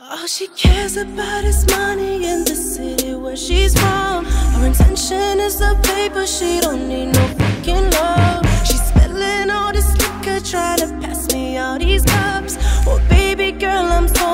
All she cares about is money in the city where she's from. Her intention is the paper, she don't need no fucking love. She's spilling all this liquor, trying to pass me all these cups. Oh baby girl, I'm so